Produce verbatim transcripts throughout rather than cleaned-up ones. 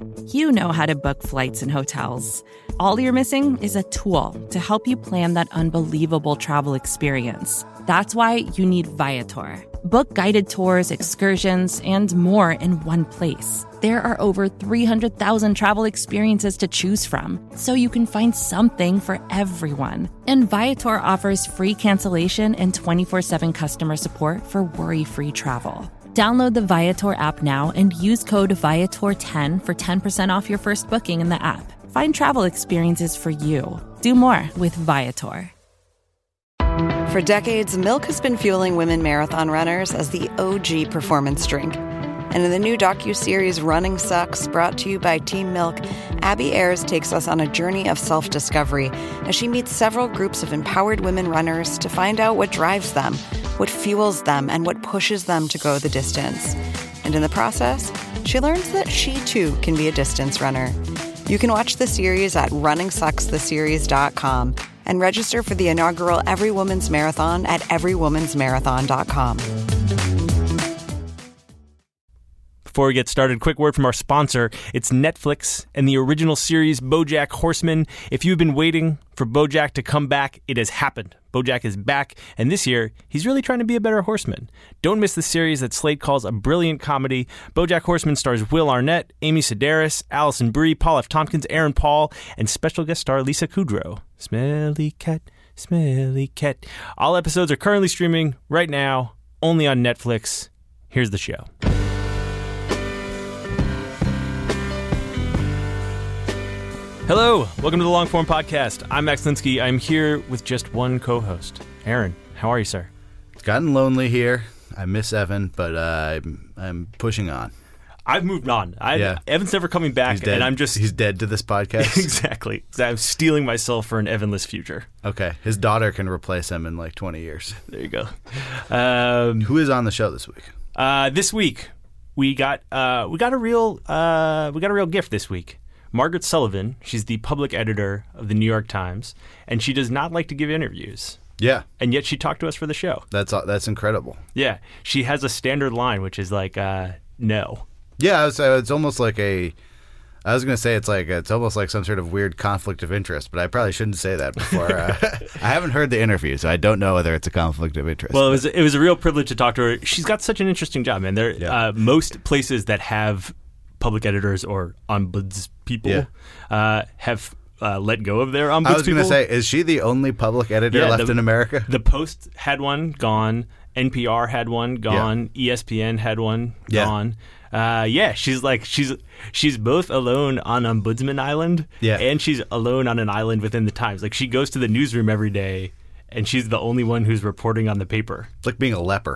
You know how to book flights and hotels. All you're missing is a tool to help you plan that unbelievable travel experience. That's why you need Viator. Book guided tours, excursions, and more in one place. There are over three hundred thousand travel experiences to choose from, so you can find something for everyone. And Viator offers free cancellation and twenty-four seven customer support for worry-free travel. Download the Viator app now and use code Viator ten for ten percent off your first booking in the app. Find travel experiences for you. Do more with Viator. For decades, Milk has been fueling women marathon runners as the O G performance drink. And in the new docuseries Running Sucks, brought to you by Team Milk, Abby Ayers takes us on a journey of self-discovery as she meets several groups of empowered women runners to find out what drives them, what fuels them, and what pushes them to go the distance. And in the process, she learns that she too can be a distance runner. You can watch the series at running sucks the series dot com and register for the inaugural Every Woman's Marathon at every woman's marathon dot com. Before we get started, quick word from our sponsor. It's Netflix and the original series BoJack Horseman. If you've been waiting for BoJack to come back, it has happened. BoJack is back, and this year, he's really trying to be a better horseman. Don't miss the series that Slate calls a brilliant comedy. BoJack Horseman stars Will Arnett, Amy Sedaris, Alison Brie, Paul F. Tompkins, Aaron Paul, and special guest star Lisa Kudrow. Smelly cat, smelly cat. All episodes are currently streaming right now, only on Netflix. Here's the show. Hello, welcome to the Longform Podcast. I'm Max Linsky. I'm here with just one co-host. Aaron, how are you, sir? It's gotten lonely here. I miss Evan, but uh, I'm, I'm pushing on. I've moved on. I, yeah. Evan's never coming back, He's dead. and I'm just... He's dead to this podcast? Exactly. I'm stealing myself for an Evanless future. Okay. His daughter can replace him in like twenty years. There you go. Um, Who is on the show this week? Uh, this week, we got uh, we got a real uh, we got a real gift this week. Margaret Sullivan, she's the public editor of the New York Times, and she does not like to give interviews. Yeah. And yet she talked to us for the show. That's that's incredible. Yeah. She has a standard line, which is like, uh, no. Yeah, it's, it's almost like a... I was going to say it's like it's almost like some sort of weird conflict of interest, but I probably shouldn't say that before. Uh, I haven't heard the interview, so I don't know whether it's a conflict of interest. Well, it was, it was a real privilege to talk to her. She's got such an interesting job, man. There, yeah. uh, most places that have public editors or ombuds people yeah. uh, have uh, let go of their ombuds people. I was going to say, is she the only public editor yeah, left the, in America? The Post had one, gone. N P R had one, gone. Yeah. E S P N had one, yeah. gone. Uh, yeah, she's like she's she's both alone on Ombudsman Island, yeah. and she's alone on an island within the Times. Like she goes to the newsroom every day, and she's the only one who's reporting on the paper. It's like being a leper.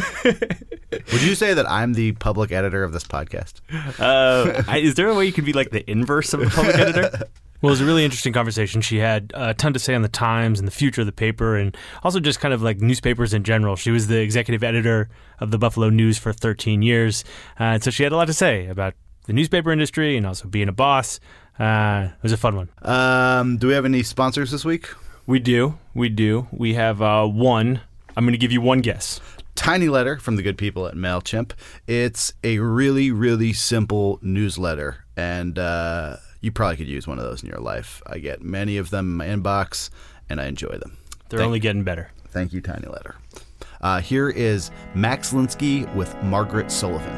Would you say that I'm the public editor of this podcast? Uh, I, is there a way you could be like the inverse of a public editor? Well, it was a really interesting conversation. She had a ton to say on the Times and the future of the paper, and also just kind of like newspapers in general. She was the executive editor of the Buffalo News for thirteen years, uh, and so she had a lot to say about the newspaper industry and also being a boss. Uh, it was a fun one. Um, do we have any sponsors this week? We do. We do. We have uh, one. I'm going to give you one guess. Tiny Letter from the good people at MailChimp. It's a really, really simple newsletter, and uh, you probably could use one of those in your life. I get many of them in my inbox, and I enjoy them. They're Thank only getting better. Thank you, Tiny Letter. Uh, here is Max Linsky with Margaret Sullivan.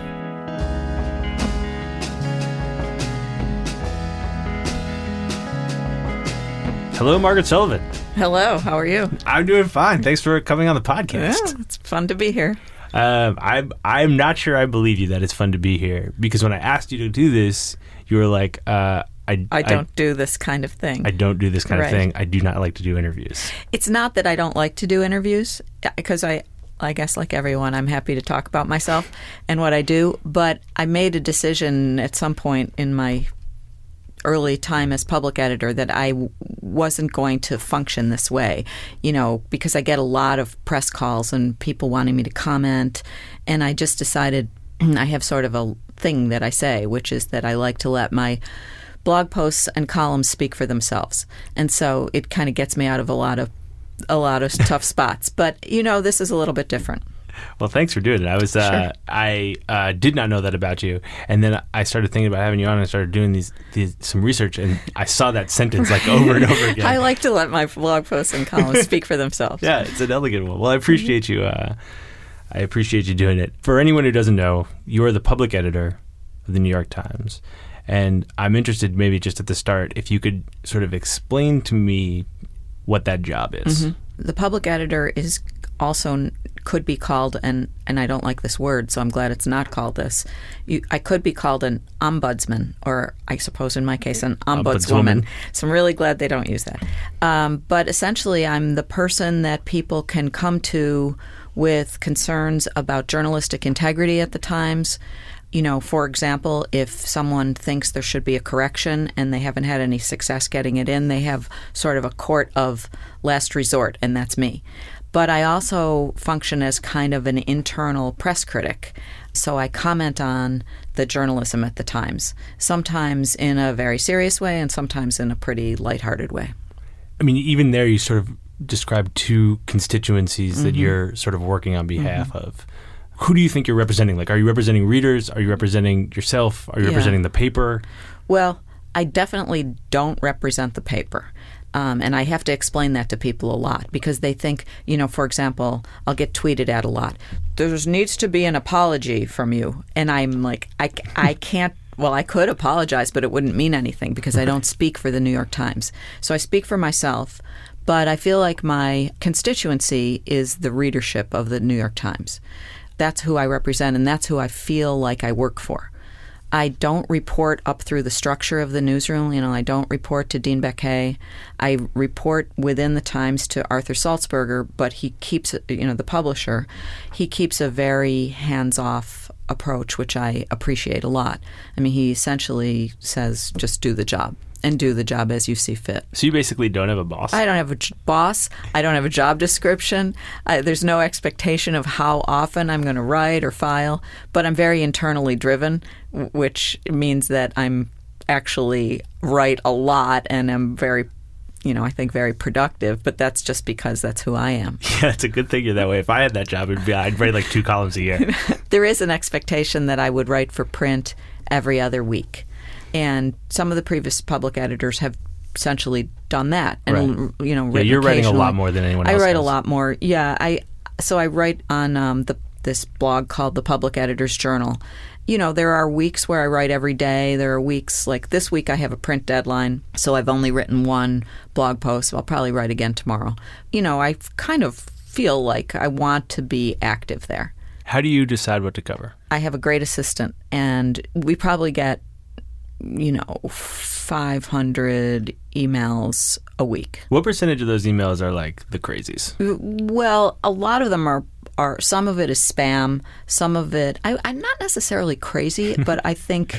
Hello, Margaret Sullivan. Hello, how are you? I'm doing fine. Thanks for coming on the podcast. Yeah, it's fun to be here. Um, I'm I'm not sure I believe you that it's fun to be here, because when I asked you to do this, you were like, uh, I, I don't I, do this kind of thing. I don't do this kind right. of thing. I do not like to do interviews. It's not that I don't like to do interviews, because I, I guess like everyone, I'm happy to talk about myself and what I do, but I made a decision at some point in my early time as public editor that I w- wasn't going to function this way, you know, because I get a lot of press calls and people wanting me to comment, and I just decided I have sort of a thing that I say, which is that I like to let my blog posts and columns speak for themselves, and so it kind of gets me out of a lot of a lot of tough spots. But you know, this is a little bit different. Well, thanks for doing it. I was uh, Sure. I uh, did not know that about you, and then I started thinking about having you on. And I started doing these, these some research, and I saw that sentence like over and over again. I like to let my blog posts and columns speak for themselves. Yeah, it's an elegant one. Well, I appreciate you. Uh, I appreciate you doing it. For anyone who doesn't know, you are the public editor of the New York Times, and I'm interested, maybe just at the start, if you could sort of explain to me what that job is. Mm-hmm. The public editor is also could be called, and, and I don't like this word, so I'm glad it's not called this. You, I could be called an ombudsman, or I suppose in my case, an ombudswoman. Ombudswoman. So I'm really glad they don't use that. Um, but essentially, I'm the person that people can come to with concerns about journalistic integrity at the Times. You know, for example, if someone thinks there should be a correction and they haven't had any success getting it in, they have sort of a court of last resort, and that's me. But I also function as kind of an internal press critic. So I comment on the journalism at the Times, sometimes in a very serious way and sometimes in a pretty lighthearted way. I mean, even there you sort of describe two constituencies Mm-hmm. that you're sort of working on behalf mm-hmm. of. Who do you think you're representing? Like, are you representing readers? Are you representing yourself? Are you Yeah. representing the paper? Well, I definitely don't represent the paper. Um, and I have to explain that to people a lot because they think, you know, for example, I'll get tweeted at a lot. There needs to be an apology from you. And I'm like, I, I can't, well, I could apologize, but it wouldn't mean anything because I don't speak for the New York Times. So I speak for myself, but I feel like my constituency is the readership of the New York Times. That's who I represent, and that's who I feel like I work for. I don't report up through the structure of the newsroom. You know, I don't report to Dean Baquet. I report within the Times to Arthur Sulzberger, but he keeps, you know, the publisher, he keeps a very hands-off approach, which I appreciate a lot. I mean, he essentially says, just do the job. And do the job as you see fit. So you basically don't have a boss? I don't have a j- boss. I don't have a job description. I, there's no expectation of how often I'm going to write or file. But I'm very internally driven, w- which means that I'm actually write a lot and I'm very, you know, I think very productive. But that's just because that's who I am. Yeah, it's a good thing you're that way. If I had that job, it'd be, I'd write like two columns a year. There is an expectation that I would write for print every other week. And some of the previous public editors have essentially done that, and Right. you know, Yeah, you're writing a lot occasionally. more than anyone I else write does. a lot more. Yeah, I so I write on um, the this blog called the Public Editor's Journal. You know, there are weeks where I write every day. There are weeks like this week I have a print deadline, so I've only written one blog post. I'll probably write again tomorrow. You know, I kind of feel like I want to be active there. How do you decide what to cover? I have a great assistant, and we probably get, you know, five hundred emails a week. What percentage of those emails are like the crazies? Well, a lot of them are, are some of it is spam. Some of it, I, I'm not necessarily crazy, but I think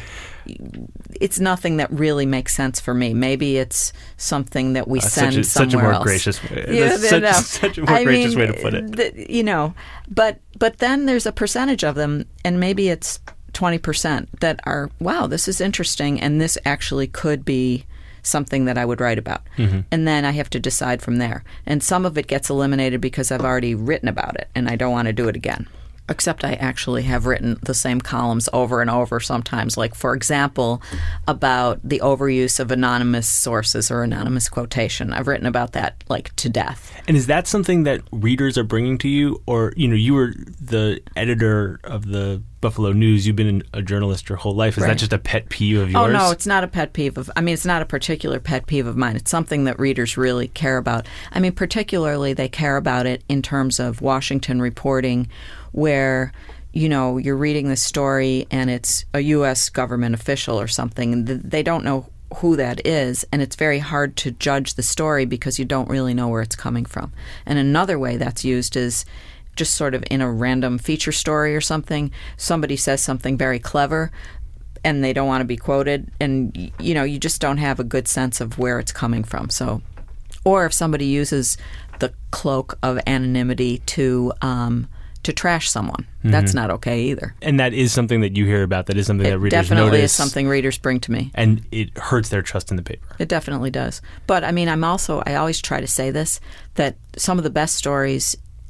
it's nothing that really makes sense for me. Maybe it's something that we Uh, send such a, somewhere such a more else. gracious way. Yeah, That's such, no. such a more I gracious mean, way to put it. The, you know, but but then there's a percentage of them, and maybe it's twenty percent that are, wow, this is interesting, and this actually could be something that I would write about. Mm-hmm. And then I have to decide from there. And some of it gets eliminated because I've already written about it, and I don't want to do it again. Except I actually have written the same columns over and over sometimes, like, for example, about the overuse of anonymous sources or anonymous quotation. I've written about that, like, to death. And is that something that readers are bringing to you? Or, you know, you were the editor of the Buffalo News. You've been a journalist your whole life. Is Right. that just a pet peeve of yours? Oh, no, it's not a pet peeve of, I mean, it's not a particular pet peeve of mine. It's something that readers really care about. I mean, particularly they care about it in terms of Washington reporting, where, you know, you're reading this story and it's a U S government official or something, and th- they don't know who that is, and it's very hard to judge the story because you don't really know where it's coming from. And another way that's used is just sort of in a random feature story or something, somebody says something very clever and they don't want to be quoted, and, you know, you just don't have a good sense of where it's coming from. So, or if somebody uses the cloak of anonymity to um, to trash someone, mm-hmm. that's not okay either. And that is something that you hear about. That is something It that readers definitely notice. is something readers bring to me. And it hurts their trust in the paper. It definitely does. But, I mean, I'm also, I always try to say this, that some of the best stories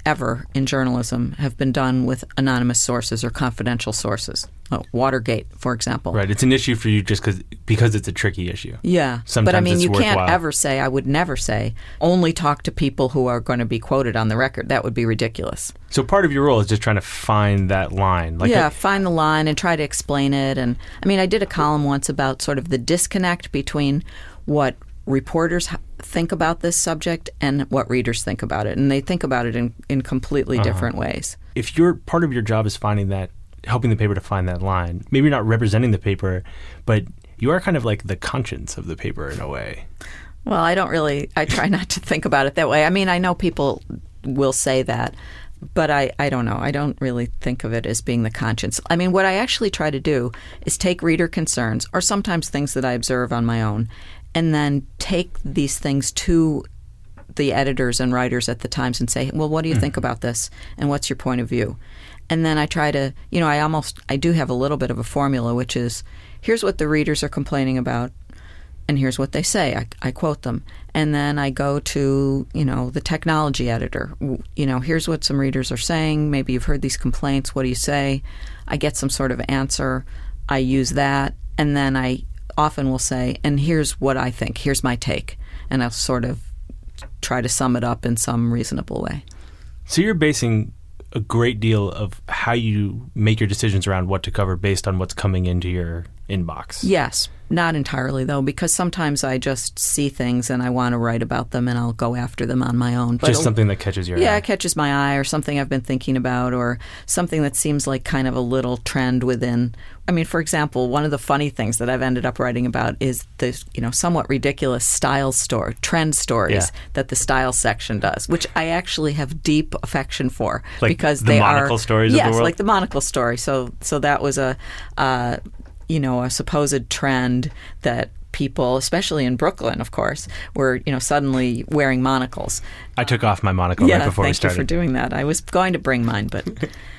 ever in journalism have been done with anonymous sources or confidential sources. Oh, Watergate, for example. Right. It's an issue for you just cause, because it's a tricky issue. Yeah. Sometimes but I mean, it's you worthwhile. can't ever say, I would never say, only talk to people who are going to be quoted on the record. That would be ridiculous. So part of your role is just trying to find that line. Like yeah, a, find the line and try to explain it. And I mean, I did a column once about sort of the disconnect between what reporters think about this subject and what readers think about it. And they think about it in, in completely uh-huh. different ways. If your part of your job is finding that, helping the paper to find that line, maybe you're not representing the paper, but you are kind of like the conscience of the paper in a way. Well, I don't really, I try not to think about it that way. I mean, I know people will say that, but I, I don't know. I don't really think of it as being the conscience. I mean, what I actually try to do is take reader concerns, or sometimes things that I observe on my own, and then take these things to the editors and writers at the Times and say, well, what do you mm-hmm. think about this? And what's your point of view? And then I try to, you know, I almost, I do have a little bit of a formula, which is, here's what the readers are complaining about, and here's what they say. I, I quote them. And then I go to, you know, the technology editor. You know, here's what some readers are saying. Maybe you've heard these complaints. What do you say? I get some sort of answer. I use that. And then I often will say, and here's what I think. Here's my take. And I'll sort of try to sum it up in some reasonable way. So you're basing a great deal of how you make your decisions around what to cover based on what's coming into your inbox. Yes. Not entirely, though, because sometimes I just see things and I want to write about them and I'll go after them on my own. But just something that catches your yeah, eye. Yeah, it catches my eye, or something I've been thinking about, or something that seems like kind of a little trend within. I mean, for example, one of the funny things that I've ended up writing about is the, you know, somewhat ridiculous style story, trend stories yeah. that the style section does, which I actually have deep affection for. Like because the they monocle are, stories yes, of the world? Like the monocle story. So, so that was a... Uh, you know, a supposed trend that people, especially in Brooklyn, of course, were, you know, suddenly wearing monocles. I took off my monocle yeah, right before we started. started. Thank you for doing that. I was going to bring mine, but...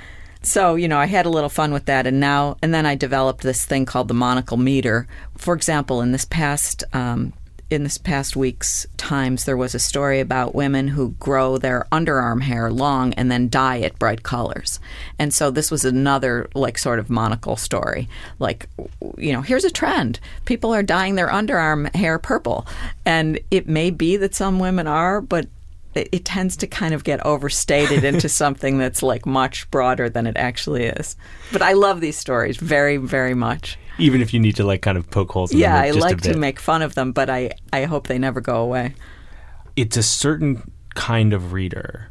So, you know, I had a little fun with that, and now, and then I developed this thing called the monocle meter. For example, in this past... Um, In this past week's Times, there was a story about women who grow their underarm hair long and then dye it bright colors. And so this was another, like, sort of monocle story. Like, you know, here's a trend. People are dyeing their underarm hair purple. And it may be that some women are, but it, it tends to kind of get overstated into something that's, like, much broader than it actually is. But I love these stories very, very much. Even if you need to, like, kind of poke holes in yeah, them I just like a bit. to make fun of them, but I, I hope they never go away. It's a certain kind of reader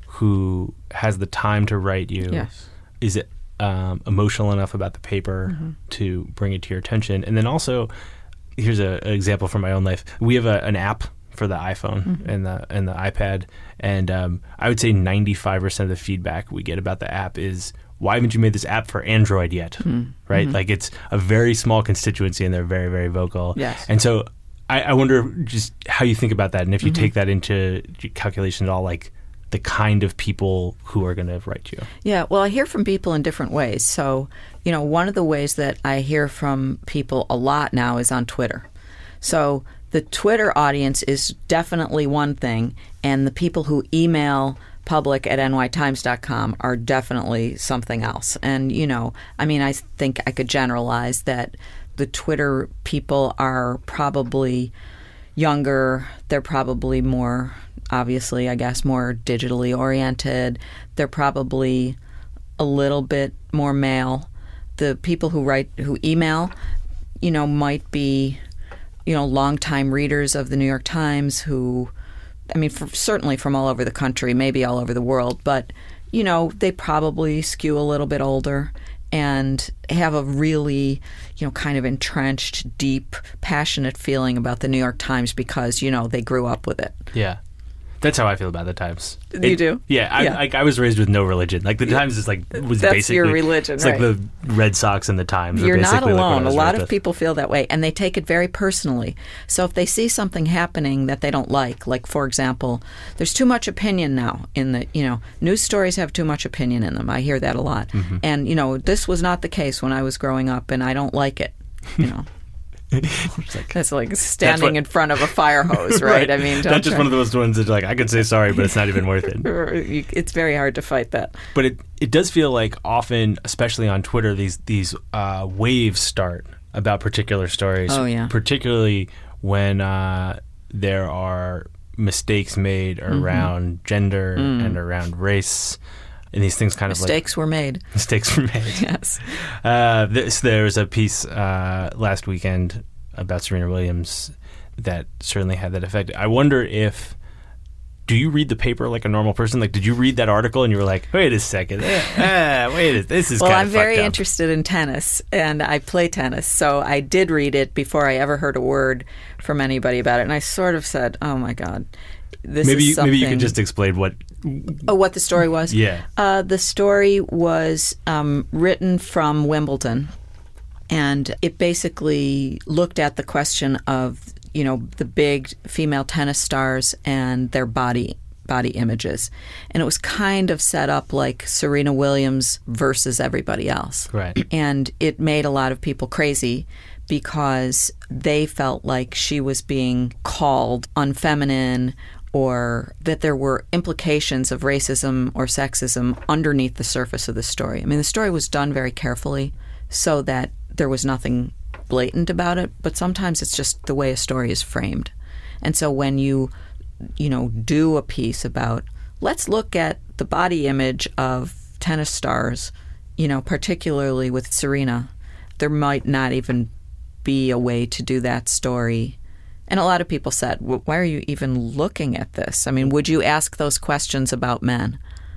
who has the time to write you. Yes. Is it um, emotional enough about the paper mm-hmm. to bring it to your attention? And then also, here's a, an example from my own life. We have a, an app for the iPhone mm-hmm. and the and the iPad, and um, I would say ninety-five percent of the feedback we get about the app is, why haven't you made this app for Android yet? Mm-hmm. Right? Like, it's a very small constituency and they're very, very vocal. Yes. And so I, I wonder just how you think about that, and if you mm-hmm. take that into calculation at all, like the kind of people who are going to write you. Yeah, well, I hear from people in different ways. So, you know, one of the ways that I hear from people a lot now is on Twitter. So the Twitter audience is definitely one thing, and the people who email public at N Y Times dot com are definitely something else. And, you know, I mean, I think I could generalize that the Twitter people are probably younger. They're probably more, obviously, I guess, more digitally oriented. They're probably a little bit more male. The people who write, who email, you know, might be, you know, longtime readers of the New York Times who, I mean, for, certainly from all over the country, maybe all over the world, but, you know, they probably skew a little bit older and have a really, you know, kind of entrenched, deep, passionate feeling about the New York Times because, you know, they grew up with it. Yeah. That's how I feel about the Times. You it, do? Yeah, I, yeah. I, I was raised with no religion. Like, the Times is like was That's basically your religion, It's right. like the Red Sox and the Times. You're are not basically alone. Like a lot of with. people feel that way, and they take it very personally. So if they see something happening that they don't like, like, for example, there's too much opinion now in the, you know, news stories have too much opinion in them. I hear that a lot. Mm-hmm. And, you know, this was not the case when I was growing up, and I don't like it, you know. like, that's like standing what, in front of a fire hose, right? right. I mean, that's just one of those ones that like I could say sorry, but it's not even worth it. It's very hard to fight that. But it it does feel like often, especially on Twitter, these these uh, waves start about particular stories. Oh yeah, particularly when uh, there are mistakes made around mm-hmm. gender mm. and around race. And these things kind mistakes of like... Mistakes were made. Mistakes were made. Yes. Uh, this, there was a piece uh, last weekend about Serena Williams that certainly had that effect. I wonder if... Do you read the paper like a normal person? Like, did you read that article and you were like, wait a second. ah, wait, a, this is well, kind I'm of very fucked up. interested in tennis, and I play tennis. So I did read it before I ever heard a word from anybody about it. And I sort of said, oh, my God. This maybe is you, something... maybe you can just explain what... Oh, what the story was? Yeah. Uh, the story was um, written from Wimbledon, and it basically looked at the question of, you know, the big female tennis stars and their body body images. And it was kind of set up like Serena Williams versus everybody else. Right. And it made a lot of people crazy because they felt like she was being called unfeminine, or that there were implications of racism or sexism underneath the surface of the story. I mean, the story was done very carefully so that there was nothing blatant about it, but sometimes it's just the way a story is framed. And so when you, you know, do a piece about, let's look at the body image of tennis stars, you know, particularly with Serena, there might not even be a way to do that story. And a lot of people said, well, why are you even looking at this? I mean, would you ask those questions about men?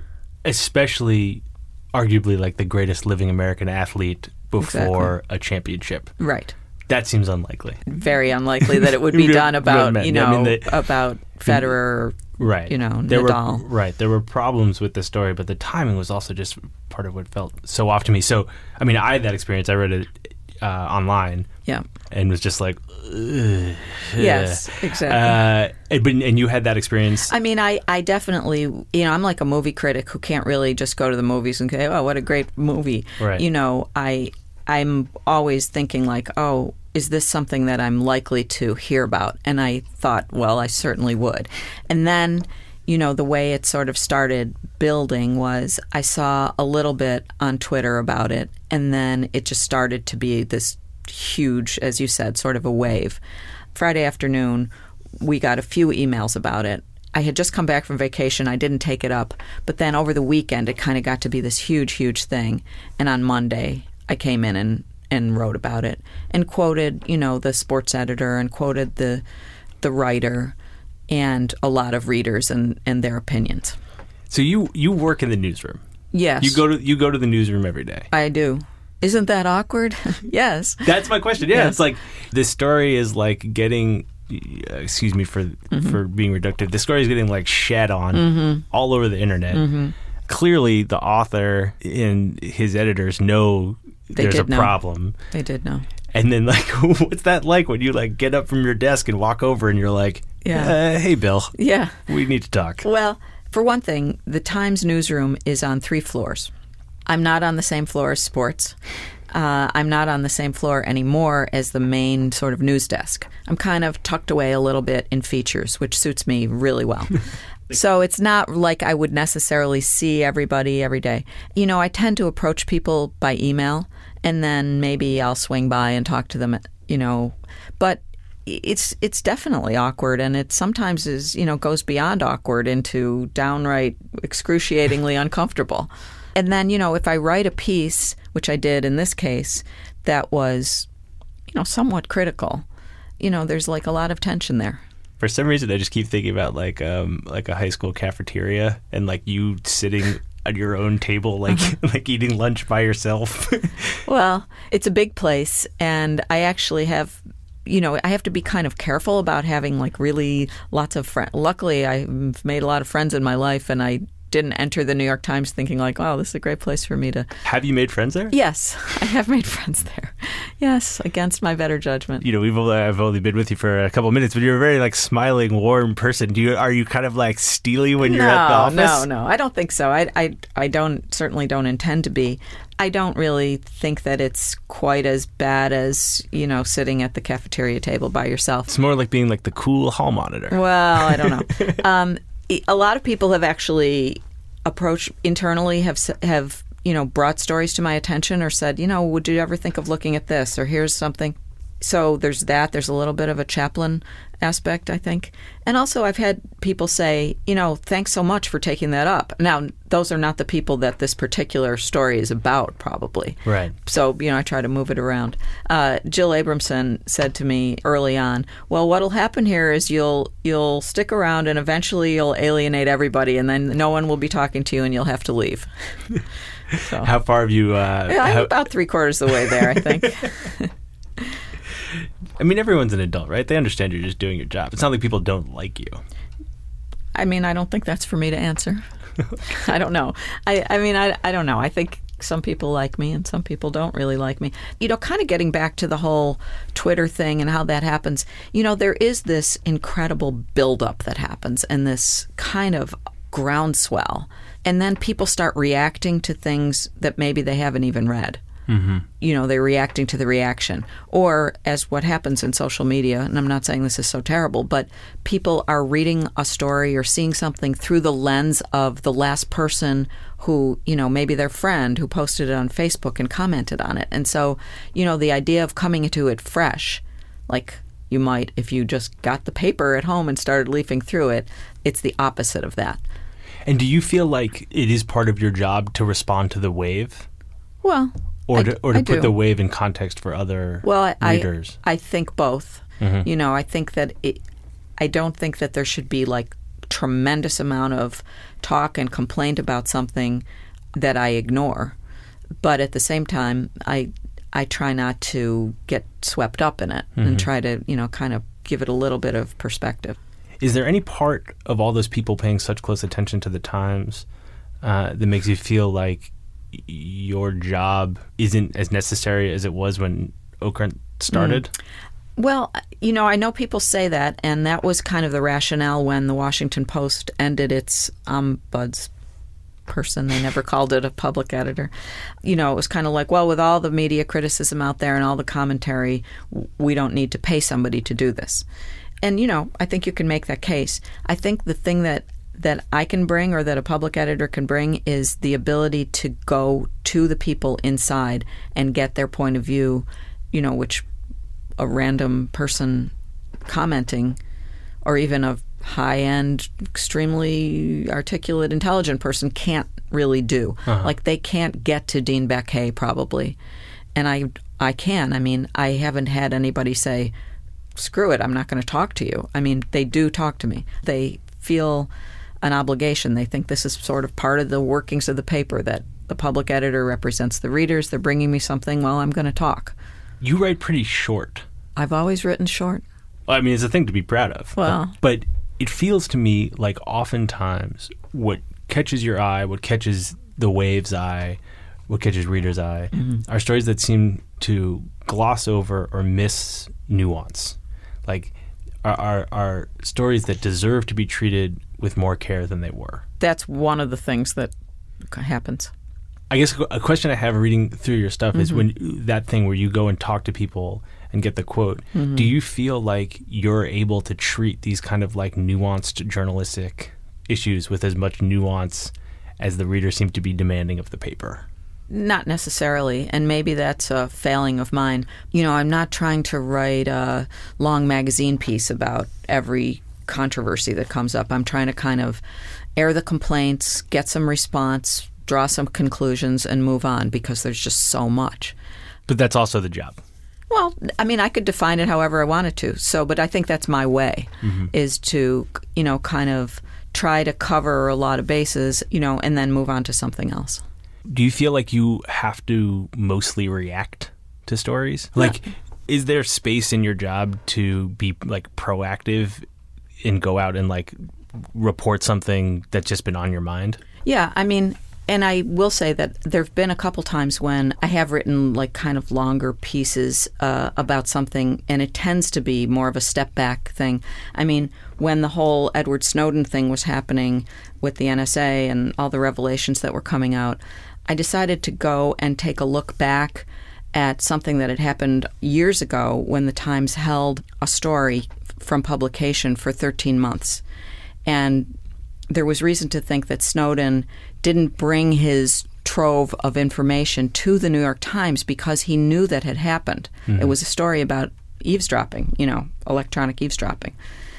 Especially, arguably, like the greatest living American athlete before exactly. a championship. Right. That seems unlikely. Very unlikely that it would be done about, you know, yeah, I mean, they, about Federer or, right. you know, there Nadal. Were, right. There were problems with the story, but the timing was also just part of what felt so off to me. So, I mean, I had that experience. I read it uh, online. Yeah. And was just like, ugh. Yes, exactly. Uh, and, but, and you had that experience? I mean, I, I definitely, you know, I'm like a movie critic who can't really just go to the movies and say, oh, what a great movie. Right. You know, I, I'm always thinking like, oh, is this something that I'm likely to hear about? And I thought, well, I certainly would. And then, you know, the way it sort of started building was I saw a little bit on Twitter about it, and then it just started to be this huge, as you said, sort of a wave. Friday afternoon, we got a few emails about it. I had just come back from vacation. I didn't take it up. But then over the weekend, it kind of got to be this huge, huge thing. And on Monday, I came in and, and wrote about it and quoted, you know, the sports editor and quoted the the writer and a lot of readers and, and their opinions. So you, you work in the newsroom. Yes. You go to you go to the newsroom every day. I do. Isn't that awkward? Yes. That's my question. Yeah, yes. It's like this story is like getting, uh, excuse me for mm-hmm. for being reductive, the story is getting like shed on mm-hmm. all over the internet. Mm-hmm. Clearly, the author and his editors know they there's a know. problem. They did know. And then, like, what's that like when you like get up from your desk and walk over and you're like, yeah. uh, hey, Bill. Yeah. We need to talk. Well, for one thing, the Times newsroom is on three floors. I'm not on the same floor as sports. Uh, I'm not on the same floor anymore as the main sort of news desk. I'm kind of tucked away a little bit in features, which suits me really well. So it's not like I would necessarily see everybody every day. You know, I tend to approach people by email, and then maybe I'll swing by and talk to them, you know. But it's it's definitely awkward, and it sometimes is, you know, goes beyond awkward into downright excruciatingly uncomfortable. And then, you know, if I write a piece, which I did in this case, that was, you know, somewhat critical, you know, there's like a lot of tension there. For some reason, I just keep thinking about like um, like a high school cafeteria and like you sitting at your own table, like uh-huh. like eating lunch by yourself. Well, it's a big place, and I actually have, you know, I have to be kind of careful about having like really lots of friends. Luckily, I've made a lot of friends in my life, and I didn't enter the New York Times thinking like, oh, this is a great place for me to... Have you made friends there? Yes, I have made friends there. Yes, against my better judgment. You know, we've only, I've only been with you for a couple of minutes, but you're a very like smiling, warm person. Do you are you kind of like steely when you're no, at the office? No, no, I don't think so. I, I, I don't certainly don't intend to be. I don't really think that it's quite as bad as, you know, sitting at the cafeteria table by yourself. It's more like being like the cool hall monitor. Well, I don't know. um, a lot of people have actually approached internally, have have you know brought stories to my attention or said, you know, would you ever think of looking at this, or here's something. So there's that. There's a little bit of a chaplain aspect, I think. And also I've had people say, you know, thanks so much for taking that up. Now, those are not the people that this particular story is about, probably. Right. So, you know, I try to move it around. Uh, Jill Abramson said to me early on, well, what'll happen here is you'll you'll stick around and eventually you'll alienate everybody and then no one will be talking to you and you'll have to leave. So, how far have you... Uh, yeah, I'm how- about three quarters of the way there, I think. I mean, everyone's an adult, right? They understand you're just doing your job. It's not like people don't like you. I mean, I don't think that's for me to answer. I don't know. I, I mean, I, I don't know. I think some people like me and some people don't really like me. You know, kind of getting back to the whole Twitter thing and how that happens, you know, there is this incredible buildup that happens and this kind of groundswell. And then people start reacting to things that maybe they haven't even read. Mm-hmm. You know, they're reacting to the reaction. Or as what happens in social media, and I'm not saying this is so terrible, but people are reading a story or seeing something through the lens of the last person who, you know, maybe their friend who posted it on Facebook and commented on it. And so, you know, the idea of coming into it fresh, like you might if you just got the paper at home and started leafing through it, it's the opposite of that. And do you feel like it is part of your job to respond to the wave? Well... Or to, I, or to I put do. the wave in context for other well, I, readers? I, I think both. Mm-hmm. You know, I think that it, I don't think that there should be like tremendous amount of talk and complaint about something that I ignore. But at the same time, I I try not to get swept up in it mm-hmm. and try to, you know, kind of give it a little bit of perspective. Is there any part of all those people paying such close attention to the Times uh, that makes you feel like your job isn't as necessary as it was when Okrent started? Mm. Well, you know, I know people say that, and that was kind of the rationale when the Washington Post ended its ombuds person. They never called it a public editor. You know, it was kind of like, well, with all the media criticism out there and all the commentary, we don't need to pay somebody to do this. And, you know, I think you can make that case. I think the thing that that I can bring or that a public editor can bring is the ability to go to the people inside and get their point of view, you know, which a random person commenting or even a high-end, extremely articulate, intelligent person can't really do. Uh-huh. Like they can't get to Dean Baquet probably. And I, I can. I mean, I haven't had anybody say, screw it, I'm not going to talk to you. I mean, they do talk to me. They feel an obligation. They think this is sort of part of the workings of the paper, that the public editor represents the readers. They're bringing me something. Well, I'm going to talk. You write pretty short. I've always written short. Well, I mean, it's a thing to be proud of. Well. But it feels to me like oftentimes what catches your eye, what catches the wave's eye, what catches reader's eye, mm-hmm. are stories that seem to gloss over or miss nuance. Like, are, are, are stories that deserve to be treated with more care than they were. That's one of the things that happens. I guess a question I have reading through your stuff mm-hmm. is when that thing where you go and talk to people and get the quote, mm-hmm. do you feel like you're able to treat these kind of like nuanced journalistic issues with as much nuance as the reader seemed to be demanding of the paper? Not necessarily, and maybe that's a failing of mine. You know, I'm not trying to write a long magazine piece about every controversy that comes up. I'm trying to kind of air the complaints, get some response, draw some conclusions, and move on because there's just so much. But that's also the job. Well, I mean, I could define it however I wanted to. So, but I think that's my way, mm-hmm. is to, you know, kind of try to cover a lot of bases, you know, and then move on to something else. Do you feel like you have to mostly react to stories? Yeah. Like, is there space in your job to be like proactive and go out and like report something that's just been on your mind? Yeah, I mean, and I will say that there have been a couple times when I have written like kind of longer pieces uh, about something, and it tends to be more of a step back thing. I mean, when the whole Edward Snowden thing was happening with the N S A and all the revelations that were coming out, I decided to go and take a look back at something that had happened years ago when the Times held a story from publication for thirteen months. And there was reason to think that Snowden didn't bring his trove of information to the New York Times because he knew that had happened. Mm-hmm. It was a story about eavesdropping, you know, electronic eavesdropping.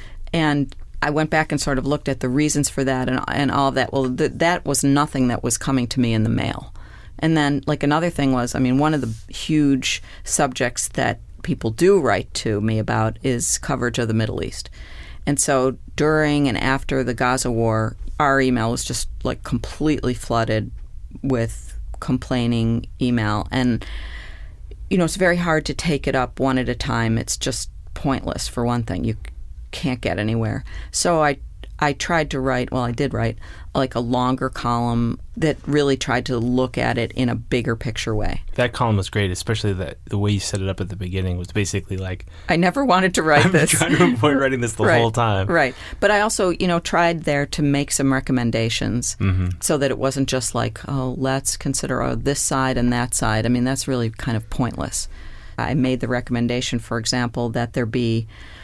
And I went back and sort of looked at the reasons for that and, and all of that. Well, th- that was nothing that was coming to me in the mail. And then, like, another thing was, I mean, one of the huge subjects that people do write to me about is coverage of the Middle East. And so during and after the Gaza war, our email was just, like, completely flooded with complaining email. And, you know, it's very hard to take it up one at a time. It's just pointless, for one thing. You can't get anywhere. So I I tried to write, well, I did write, like a longer column that really tried to look at it in a bigger picture way. That column was great, especially that the way you set it up at the beginning was basically like... I never wanted to write I'm this. I'm trying to avoid writing this the right, whole time. Right. But I also, you know, tried there to make some recommendations mm-hmm. so that it wasn't just like, oh, let's consider oh, this side and that side. I mean, that's really kind of pointless. I made the recommendation, for example, that there be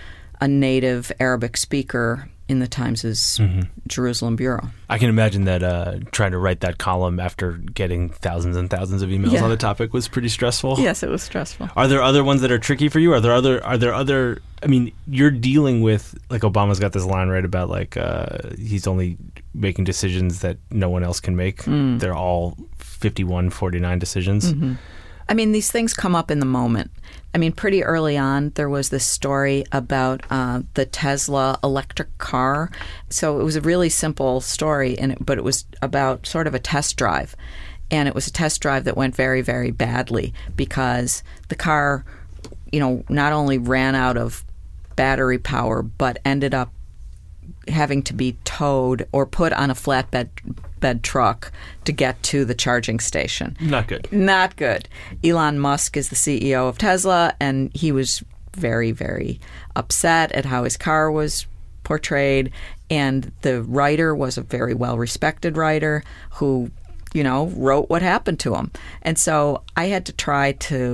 a native Arabic speaker in the Times' mm-hmm. Jerusalem bureau. I can imagine that uh, trying to write that column after getting thousands and thousands of emails yeah. on the topic was pretty stressful. Yes, it was stressful. Are there other ones that are tricky for you? Are there other? Are there other? I mean, you're dealing with, like, Obama's got this line right about like uh, he's only making decisions that no one else can make. Mm. They're all fifty-one forty-nine decisions. Mm-hmm. I mean, these things come up in the moment. I mean, pretty early on, there was this story about uh, the Tesla electric car. So it was a really simple story, and it, but it was about sort of a test drive. And it was a test drive that went very, very badly because the car, you know, not only ran out of battery power, but ended up having to be towed or put on a flatbed bed truck to get to the charging station. Not good. Not good. Elon Musk is the C E O of Tesla, and he was very, very upset at how his car was portrayed. And the writer was a very well-respected writer who, you know, wrote what happened to him. And so I had to try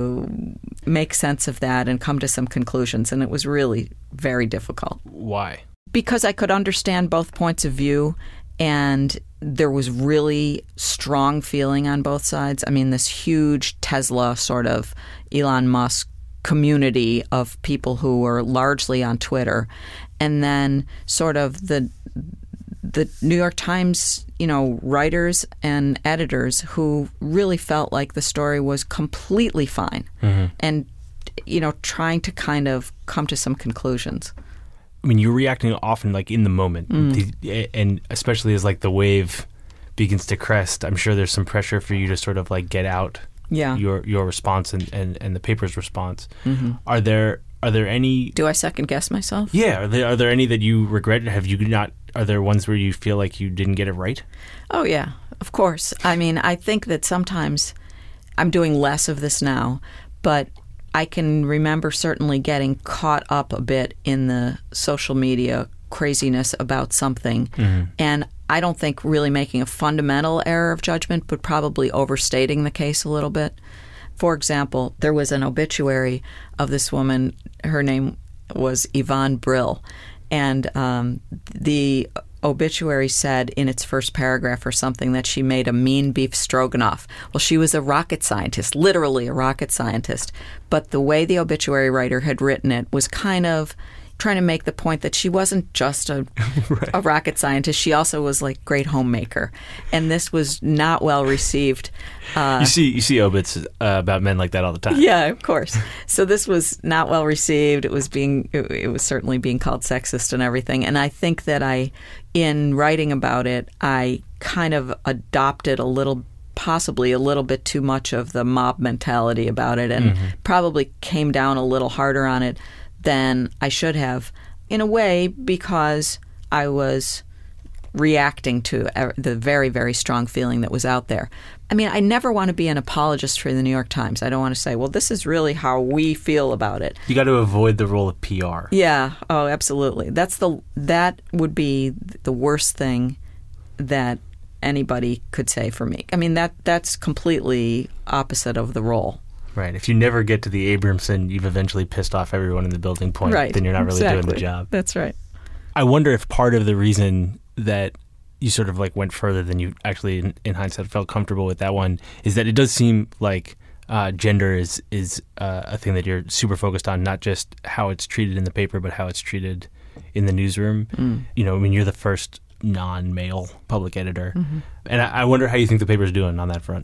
to make sense of that and come to some conclusions, and it was really very difficult. Why? Because I could understand both points of view, and there was really strong feeling on both sides. I mean, this huge Tesla sort of Elon Musk community of people who were largely on Twitter, and then sort of the the New York Times, you know, writers and editors who really felt like the story was completely fine, mm-hmm. and, you know, trying to kind of come to some conclusions. I mean, you're reacting often, like, in the moment, mm. the, and especially as, like, the wave begins to crest, I'm sure there's some pressure for you to sort of, like, get out yeah. your your response and, and, and the paper's response. Mm-hmm. Are there are there any... Do I second guess myself? Yeah. Are there, are there any that you regret? Have you not... Are there ones where you feel like you didn't get it right? Oh, yeah, of course. I mean, I think that sometimes I'm doing less of this now, but I can remember certainly getting caught up a bit in the social media craziness about something. Mm-hmm. And I don't think really making a fundamental error of judgment, but probably overstating the case a little bit. For example, there was an obituary of this woman. Her name was Yvonne Brill. And um, the obituary said in its first paragraph or something that she made a mean beef stroganoff. Well, she was a rocket scientist, literally a rocket scientist. But the way the obituary writer had written it was kind of trying to make the point that she wasn't just a, right. a rocket scientist. She also was like great homemaker. And this was not well received. Uh, you see you see obits uh, about men like that all the time. Yeah, of course. So this was not well received. It was being it, it was certainly being called sexist and everything. And I think that I, in writing about it, I kind of adopted a little possibly a little bit too much of the mob mentality about it, and mm-hmm. probably came down a little harder on it than I should have, in a way, because I was reacting to the very, very strong feeling that was out there. I mean, I never want to be an apologist for the New York Times. I don't want to say, well, this is really how we feel about it. You got to avoid the role of P R. Yeah. Oh, absolutely. That's the that would be the worst thing that anybody could say for me. I mean, that that's completely opposite of the role. Right. If you never get to the Abramson, you've eventually pissed off everyone in the building point. Right. Then you're not really exactly. doing the job. That's right. I wonder if part of the reason that you sort of like went further than you actually, in, in hindsight, felt comfortable with that one is that it does seem like uh, gender is is uh, a thing that you're super focused on, not just how it's treated in the paper, but how it's treated in the newsroom. Mm. You know, I mean, you're the first non-male public editor. Mm-hmm. And I, I wonder how you think the paper's doing on that front.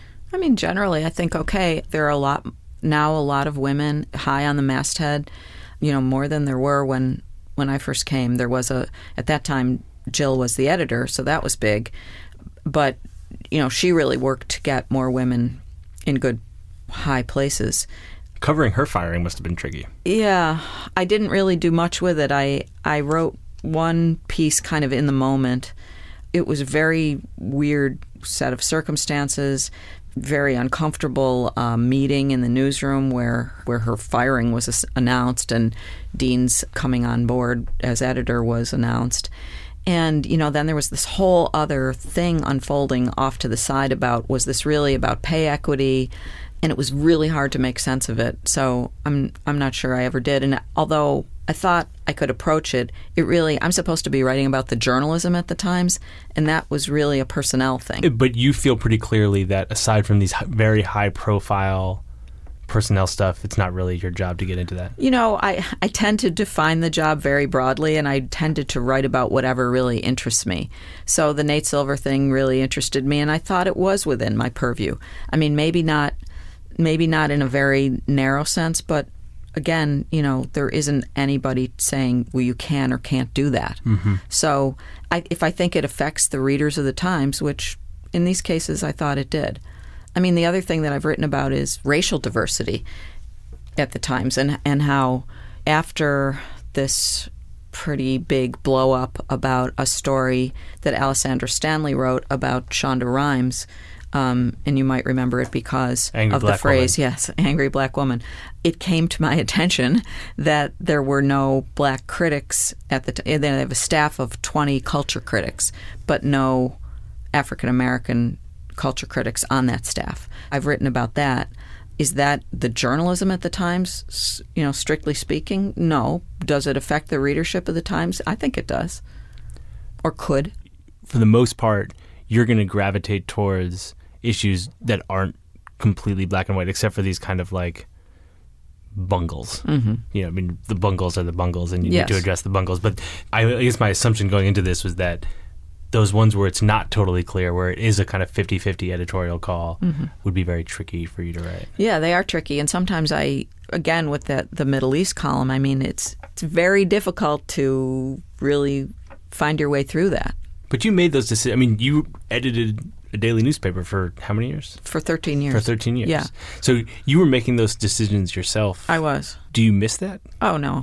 I mean, generally, I think, okay, there are a lot now, a lot of women high on the masthead, you know, more than there were when, when I first came. There was a, at that time, Jill was the editor, so that was big. But, you know, she really worked to get more women in good high places. Covering her firing must have been tricky. Yeah. I didn't really do much with it. I, I wrote one piece kind of in the moment. It was a very weird set of circumstances, very uncomfortable uh, meeting in the newsroom where, where her firing was announced and Dean's coming on board as editor was announced. And, you know, then there was this whole other thing unfolding off to the side about, was this really about pay equity? And it was really hard to make sense of it. So I'm I'm not sure I ever did. And although I thought I could approach it, it really, I'm supposed to be writing about the journalism at the Times, and that was really a personnel thing. But you feel pretty clearly that aside from these very high-profile personnel stuff, it's not really your job to get into that. You know, I, I tend to define the job very broadly, and I tended to write about whatever really interests me. So the Nate Silver thing really interested me, and I thought it was within my purview. I mean, maybe not, maybe not in a very narrow sense, but again, you know, there isn't anybody saying, well, you can or can't do that. Mm-hmm. So I, if I think it affects the readers of the Times, which in these cases I thought it did. I mean, the other thing that I've written about is racial diversity at the Times, and, and how after this pretty big blow up about a story that Alessandra Stanley wrote about Shonda Rhimes, um, and you might remember it because angry of the phrase, woman. yes, angry black woman. It came to my attention that there were no black critics at the time. They have a staff of twenty culture critics, but no African American culture critics on that staff. I've written about that. Is that the journalism at the Times, you know, strictly speaking? No. Does it affect the readership of the Times? I think it does. Or could. For the most part, you're going to gravitate towards issues that aren't completely black and white, except for these kind of like bungles. Mm-hmm. You know, I mean, the bungles are the bungles, and you yes. need to address the bungles. But I, I guess my assumption going into this was that those ones where it's not totally clear, where it is a kind of fifty-fifty editorial call, mm-hmm. would be very tricky for you to write. Yeah, they are tricky. And sometimes I, again, with the, the Middle East column, I mean, it's it's very difficult to really find your way through that. But you made those decisions. I mean, you edited a daily newspaper for how many years? For thirteen years. For thirteen years. Yeah. So you were making those decisions yourself. I was. Do you miss that? Oh, no.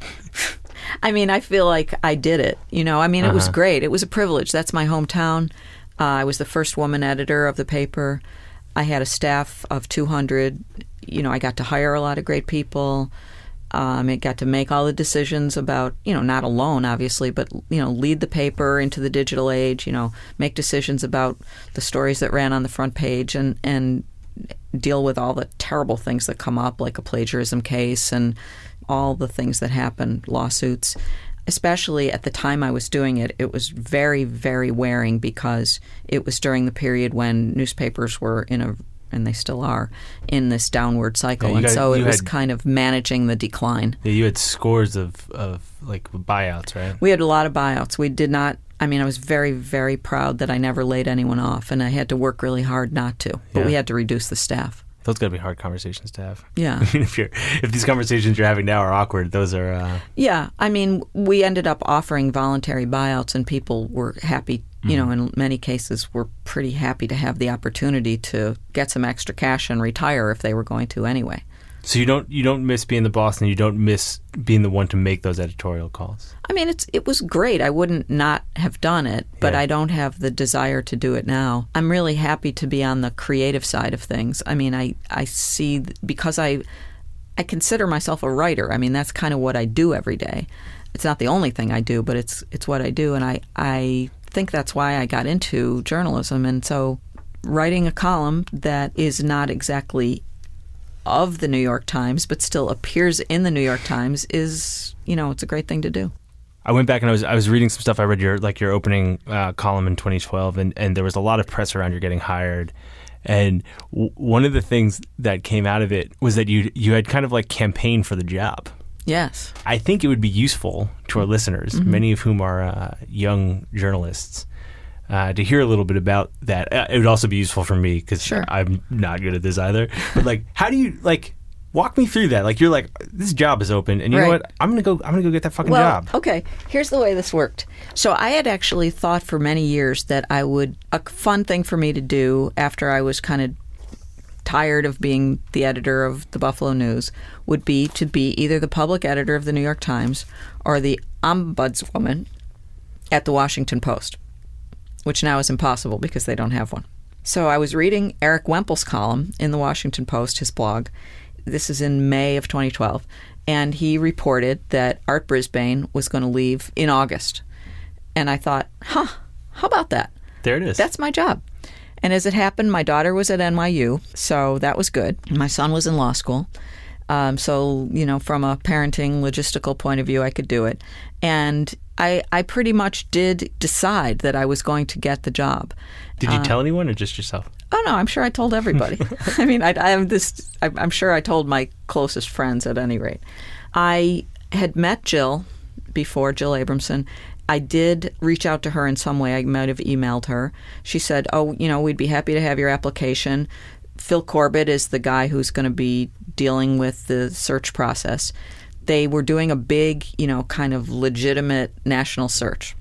I mean, I feel like I did it. You know, I mean, it uh-huh. was great. It was a privilege. That's my hometown. Uh, I was the first woman editor of the paper. I had a staff of two hundred. You know, I got to hire a lot of great people. Um, I got to make all the decisions about, you know, not alone, obviously, but, you know, lead the paper into the digital age, you know, make decisions about the stories that ran on the front page and, and deal with all the terrible things that come up, like a plagiarism case and all the things that happen, lawsuits. Especially at the time I was doing it, it was very, very wearing because it was during the period when newspapers were in a, and they still are, in this downward cycle. Yeah, and got, so it was had, kind of managing the decline. Yeah, you had scores of, of like buyouts, right? We had a lot of buyouts. We did not, I mean, I was very, very proud that I never laid anyone off, and I had to work really hard not to. But yeah. we had to reduce the staff. Those got to be hard conversations to have. Yeah. I mean, if you're if these conversations you're having now are awkward, those are. Uh... Yeah, I mean, we ended up offering voluntary buyouts, and people were happy. You mm-hmm. know, in many cases, were pretty happy to have the opportunity to get some extra cash and retire if they were going to anyway. So you don't you don't miss being the boss, and you don't miss being the one to make those editorial calls. I mean, it's it was great. I wouldn't not have done it, but Yeah. I don't have the desire to do it now. I'm really happy to be on the creative side of things. I mean, I I see because I I consider myself a writer. I mean, that's kind of what I do every day. It's not the only thing I do, but it's it's what I do, and I I think that's why I got into journalism. And so, writing a column that is not exactly of the New York Times, but still appears in the New York Times is, you know, it's a great thing to do. I went back and I was I was reading some stuff. I read your like your opening uh, column in twenty twelve, and, and there was a lot of press around your getting hired. And w- one of the things that came out of it was that you you had kind of like campaigned for the job. Yes. I think it would be useful to our listeners, Mm-hmm. many of whom are uh, young journalists, uh, to hear a little bit about that. Uh, it would also be useful for me because Sure. I'm not good at this either. But like, how do you like walk me through that? Like, you're like, this job is open, and you know Right. what? I'm gonna go. I'm gonna go get that fucking Well, job. okay. Here's the way this worked. So I had actually thought for many years that I would a fun thing for me to do after I was kind of tired of being the editor of the Buffalo News would be to be either the public editor of the New York Times or the ombudswoman at the Washington Post, which now is impossible because they don't have one. So I was reading Eric Wempel's column in the Washington Post, his blog. This is in May of twenty twelve. And he reported that Art Brisbane was going to leave in August. And I thought, huh, how about that? There it is. That's my job. And as it happened, my daughter was at N Y U, so that was good. My son was in law school. Um, so, you know, from a parenting logistical point of view, I could do it. And I, I pretty much did decide that I was going to get the job. Did you tell anyone or just yourself? Oh, no, I'm sure I told everybody. I mean, I, I am this. I, I'm sure I told my closest friends at any rate. I had met Jill before, Jill Abramson. I did reach out to her in some way. I might have emailed her. She said, oh, you know, we'd be happy to have your application. Phil Corbett is the guy who's going to be dealing with the search process. They were doing a big, you know, kind of legitimate national search.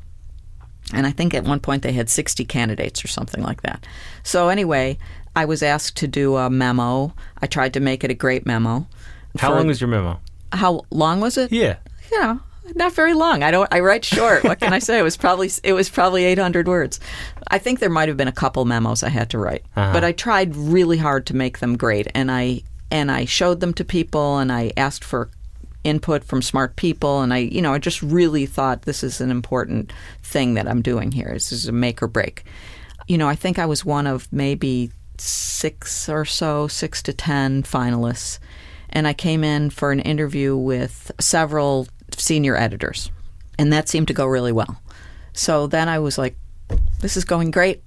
And I think at one point they had sixty candidates or something like that. So anyway, I was asked to do a memo. I tried to make it a great memo. How For- long was your memo? How long was it? Yeah. You know, not very long. I don't. I write short. What can I say? It was probably it was probably eight hundred words. I think there might have been a couple memos I had to write, Uh-huh. but I tried really hard to make them great, and I and I showed them to people, and I asked for input from smart people, and I, you know, I just really thought this is an important thing that I'm doing here. This is a make or break. You know, I think I was one of maybe six or so, six to ten finalists, and I came in for an interview with several senior editors, and that seemed to go really well. So then I was like, this is going great.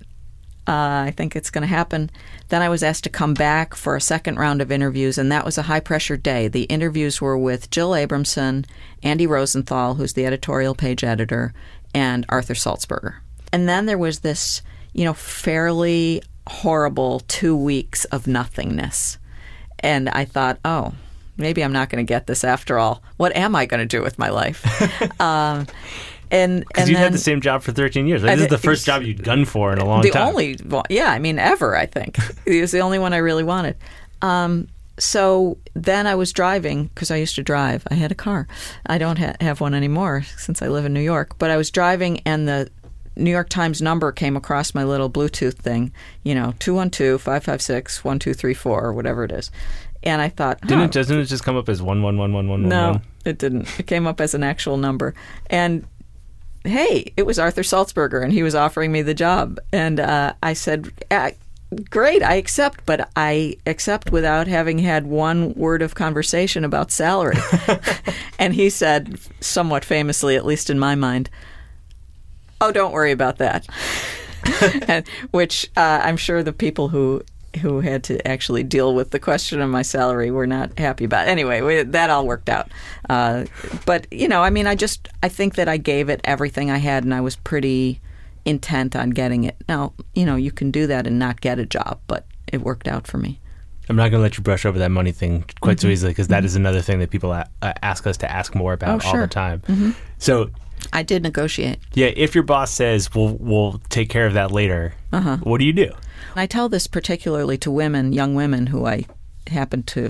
Uh, I think it's going to happen. Then I was asked to come back for a second round of interviews, and that was a high-pressure day. The interviews were with Jill Abramson, Andy Rosenthal, who's the editorial page editor, and Arthur Salzberger. And then there was this, you know, fairly horrible two weeks of nothingness. And I thought, oh, maybe I'm not going to get this after all. What am I going to do with my life? um, and Because and you then, had the same job for thirteen years. Right? I This is did- the first job you'd gunned for in a long the time. only, well, yeah, I mean, ever, I think. It was the only one I really wanted. Um, so then I was driving, because I used to drive. I had a car. I don't ha- have one anymore since I live in New York. But I was driving, and the New York Times number came across my little Bluetooth thing, you know, two one two, five five six, one two three four, or whatever it is. And I thought, Didn't huh, it, doesn't it just come up as one one one one one one? no, it didn't. It came up as an actual number. And hey, it was Arthur Salzberger, and he was offering me the job. And uh, I said, ah, great, I accept, but I accept without having had one word of conversation about salary. And he said, somewhat famously, at least in my mind, oh, don't worry about that. and, which uh, I'm sure the people who who had to actually deal with the question of my salary were not happy about. Anyway, we, that all worked out. Uh, but, you know, I mean, I just, I think that I gave it everything I had, and I was pretty intent on getting it. Now, you know, you can do that and not get a job, but it worked out for me. I'm not going to let you brush over that money thing quite Mm-hmm. so easily, because that is another thing that people a- uh, ask us to ask more about Oh, all sure. the time. Mm-hmm. So, I did negotiate. yeah, if your boss says, we'll, we'll take care of that later, Uh-huh. what do you do? I tell this particularly to women, young women who I happen to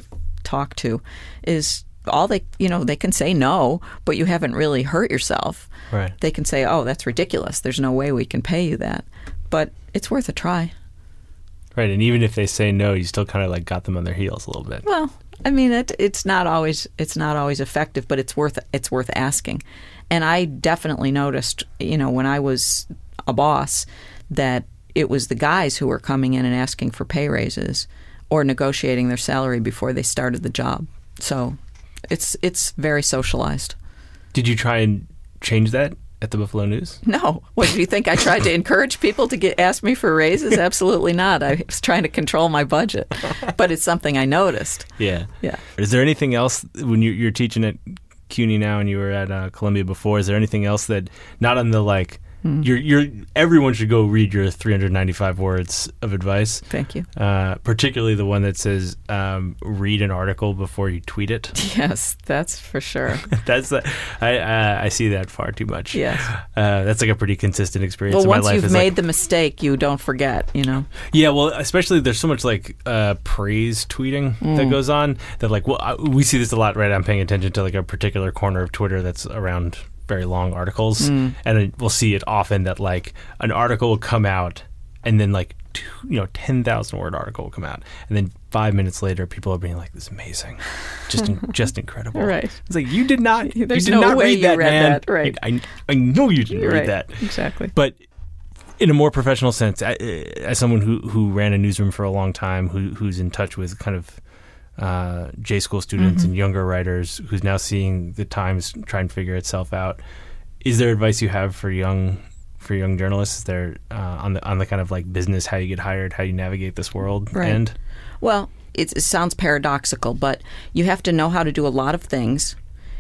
talk to is all they, you know, they can say no, but you haven't really hurt yourself. Right. They can say, oh, that's ridiculous. There's no way we can pay you that. But it's worth a try. Right. And even if they say no, you still kind of like got them on their heels a little bit. Well, I mean, it, it's not always it's not always effective, but it's worth it's worth asking. And I definitely noticed, you know, when I was a boss, that it was the guys who were coming in and asking for pay raises or negotiating their salary before they started the job. So it's it's very socialized. Did you try and change that at the Buffalo News? No. What, do you think I tried to encourage people to get ask me for raises? Absolutely not. I was trying to control my budget. But it's something I noticed. Yeah. Yeah. Is there anything else when you, you're teaching at CUNY now and you were at uh, Columbia before, is there anything else that, not on the like, Mm. You're, you're, everyone should go read your three hundred ninety-five words of advice. Thank you. Uh, particularly the one that says, um, read an article before you tweet it. Yes, that's for sure. that's uh, I uh, I see that far too much. Yes. Uh, that's like a pretty consistent experience well, in my once life. you've is made like, the mistake, you don't forget, you know? Yeah, well, especially there's so much like uh, praise tweeting mm. that goes on that like, well, I, we see this a lot, right? I'm paying attention to like a particular corner of Twitter that's around very long articles, mm. and we'll see it often that like an article will come out and then like two, you know ten thousand word article will come out, and then five minutes later people are being like, this is amazing, just in, just incredible. Right. It's like, you did not There's you did no not way read you that, read man. That. Right. I, I know you didn't You're read right. that. Exactly. But in a more professional sense, I, as someone who who ran a newsroom for a long time, who who's in touch with kind of uh, J school students mm-hmm. and younger writers, who's now seeing the Times try and figure itself out. Is there advice you have for young for young journalists? Is there uh, on the on the kind of like business, how you get hired, how you navigate this world right. end? Well, it, it sounds paradoxical, but you have to know how to do a lot of things,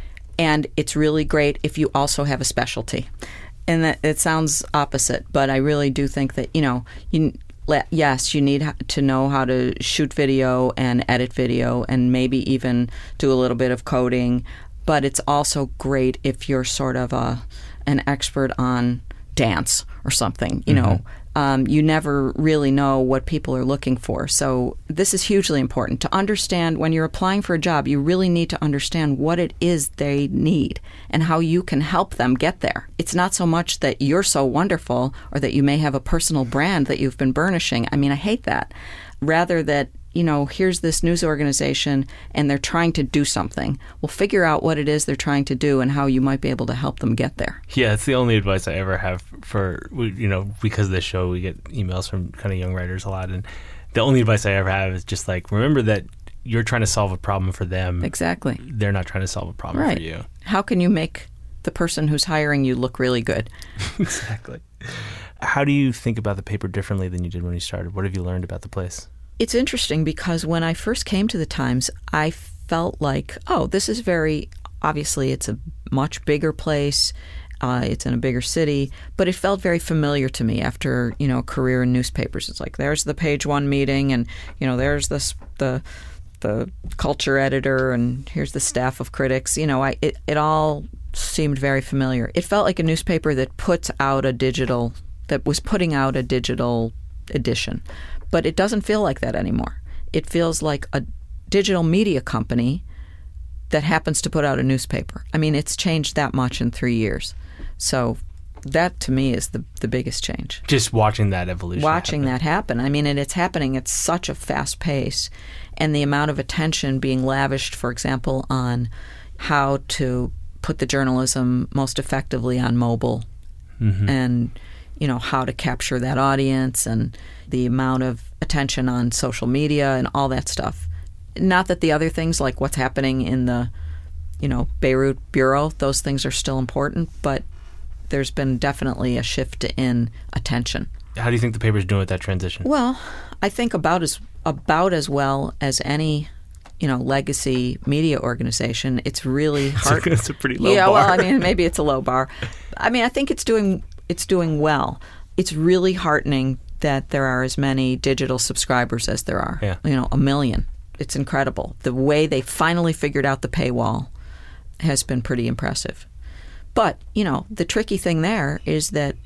and it's really great if you also have a specialty. And that it sounds opposite, but I really do think that, you know, you yes, you need to know how to shoot video and edit video and maybe even do a little bit of coding. But it's also great if you're sort of a, an expert on dance or something. You mm-hmm. know, um, you never really know what people are looking for. So this is hugely important. To understand when you're applying for a job, you really need to understand what it is they need and how you can help them get there. It's not so much that you're so wonderful or that you may have a personal brand that you've been burnishing. I mean, I hate that. Rather that, you know, here's this news organization and they're trying to do something. Well, figure out what it is they're trying to do and how you might be able to help them get there. Yeah, it's the only advice I ever have for, you know, because of this show, we get emails from kind of young writers a lot. And the only advice I ever have is just like, remember that you're trying to solve a problem for them. Exactly. They're not trying to solve a problem right. for you. How can you make the person who's hiring you look really good? Exactly. How do you think about the paper differently than you did when you started? What have you learned about the place? It's interesting because when I first came to the Times, I felt like, oh, this is very, obviously it's a much bigger place, uh, it's in a bigger city, but it felt very familiar to me after, you know, a career in newspapers. It's like, there's the page one meeting and, you know, there's this, the the culture editor and here's the staff of critics. You know, I it, it all seemed very familiar. It felt like a newspaper that puts out a digital, that was putting out a digital edition. But it doesn't feel like that anymore. It feels like a digital media company that happens to put out a newspaper. I mean, it's changed that much in three years. So that, to me, is the, the biggest change. Just watching that evolution Watching happen. that happen. I mean, and it's happening at such a fast pace. And the amount of attention being lavished, for example, on how to put the journalism most effectively on mobile mm-hmm. and, you know, how to capture that audience and the amount of attention on social media and all that stuff. Not that the other things like what's happening in the, you know, Beirut Bureau, those things are still important, but there's been definitely a shift in attention. How do you think the paper's doing with that transition? Well, I think about as about as well as any, you know, legacy media organization. It's really hard. It's a pretty low yeah, bar. Yeah, well, I mean, maybe it's a low bar. I mean, I think it's doing it's doing well. It's really heartening that there are as many digital subscribers as there are. Yeah. You know, a million. It's incredible. The way they finally figured out the paywall has been pretty impressive. But, you know, the tricky thing there is that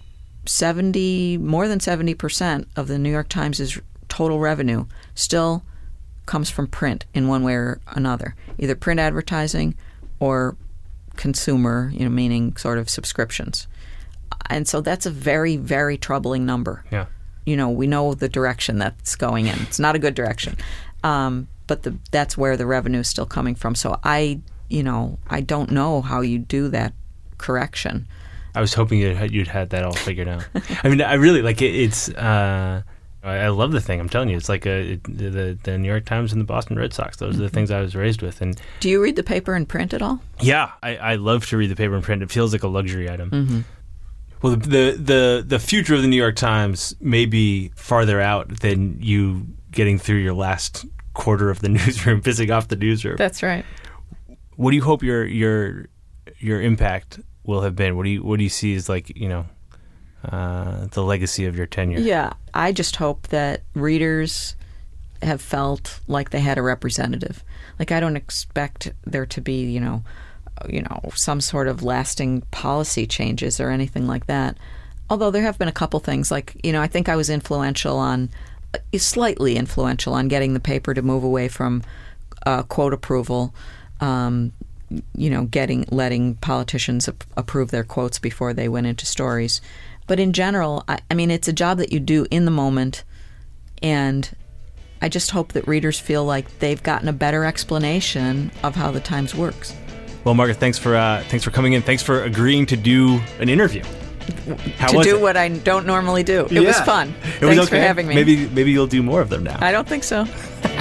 seventy, more than seventy percent of the New York Times' total revenue still comes from print in one way or another, either print advertising or consumer, you know, meaning sort of subscriptions. And so that's a very, very troubling number. Yeah. You know, we know the direction that's going in. It's not a good direction. Um, but the, that's where the revenue is still coming from. So I, you know, I don't know how you do that correction. I was hoping you'd had, you'd had that all figured out. I mean, I really, like, it, it's, uh, I, I love the thing. I'm telling you, it's like a, it, the, the New York Times and the Boston Red Sox. Those mm-hmm. are the things I was raised with. And do you read the paper in print at all? Yeah, I, I love to read the paper in print. It feels like a luxury item. Mm-hmm. Well, the, the the the future of the New York Times may be farther out than you getting through your last quarter of the newsroom, pissing off the newsroom. That's right. What do you hope your your your impact will have been? What do you what do you see as, like, you know, uh, the legacy of your tenure? Yeah, I just hope that readers have felt like they had a representative. Like, I don't expect there to be, you know, you know, some sort of lasting policy changes or anything like that. Although there have been a couple things, like, you know, I think I was influential on, slightly influential on getting the paper to move away from uh, quote approval, um, you know, getting, letting politicians ap- approve their quotes before they went into stories. But in general, I, I mean, it's a job that you do in the moment, and I just hope that readers feel like they've gotten a better explanation of how the Times works. Well, Margaret, thanks for uh, thanks for coming in. Thanks for agreeing to do an interview. How to was do it? what I don't normally do. It Yeah. was fun. It Thanks was okay. for having me. Maybe maybe you'll do more of them now. I don't think so.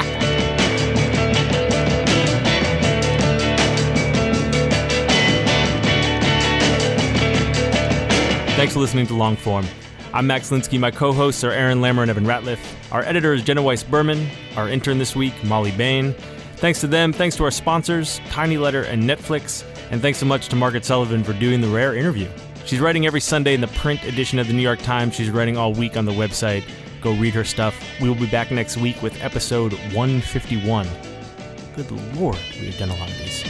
Thanks for listening to Long Form. I'm Max Linsky. My co-hosts are Aaron Lammer and Evan Ratliff. Our editor is Jenna Weiss-Berman. Our intern this week, Molly Bain. Thanks to them. Thanks to our sponsors, Tiny Letter and Netflix. And thanks so much to Margaret Sullivan for doing the rare interview. She's writing every Sunday in the print edition of the New York Times. She's writing all week on the website. Go read her stuff. We will be back next week with episode one fifty-one. Good Lord, we've done a lot of these.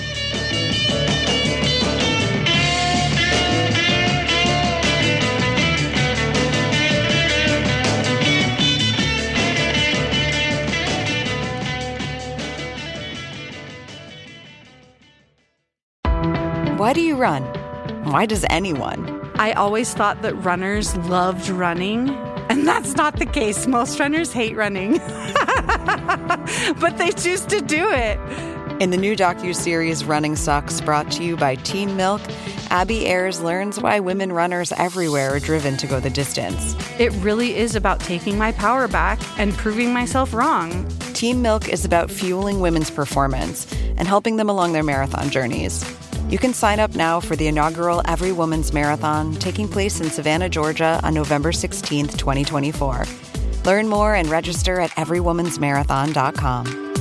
Why do you run? Why does anyone? I always thought that runners loved running, and that's not the case. Most runners hate running, but they choose to do it. In the new docuseries Running Sucks, brought to you by Team Milk, Abby Ayers learns why women runners everywhere are driven to go the distance. It really is about taking my power back and proving myself wrong. Team Milk is about fueling women's performance and helping them along their marathon journeys. You can sign up now for the inaugural Every Woman's Marathon, taking place in Savannah, Georgia on November sixteenth, twenty twenty-four. Learn more and register at every woman's marathon dot com.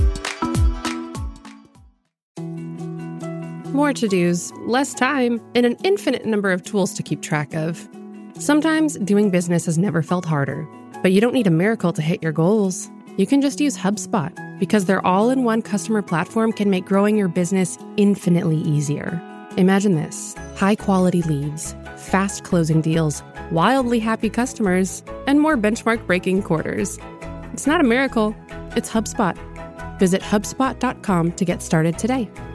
More to-dos, less time, and an infinite number of tools to keep track of. Sometimes doing business has never felt harder, but you don't need a miracle to hit your goals. You can just use HubSpot, because their all-in-one customer platform can make growing your business infinitely easier. Imagine this: high-quality leads, fast closing deals, wildly happy customers, and more benchmark-breaking quarters. It's not a miracle, it's HubSpot. Visit HubSpot dot com to get started today.